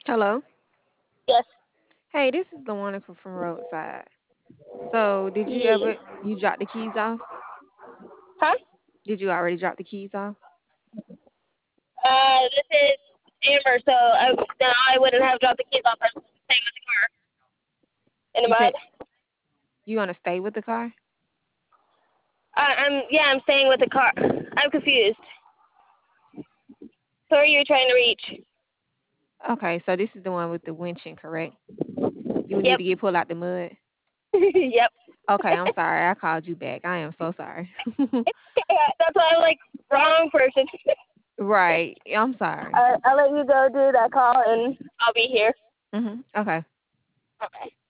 Hello. Yes. Hey, this is Lawanica from Roadside. So, did you Yeah. ever you drop the keys off? Huh? Did you already drop the keys off? This is Amber, so now I wouldn't have dropped the keys off. I'm staying with the car in the You mud. said you want to stay with the car? I'm staying with the car. I'm confused. Who are you trying to reach? Okay, so this is the one with the winching, correct? You need Yep. to get pulled out the mud. Yep. Okay, I'm sorry. I called you back. I am so sorry. That's why I'm like wrong person. Right. I'm sorry. I'll let you go do that call, and I'll be here. Okay. Okay.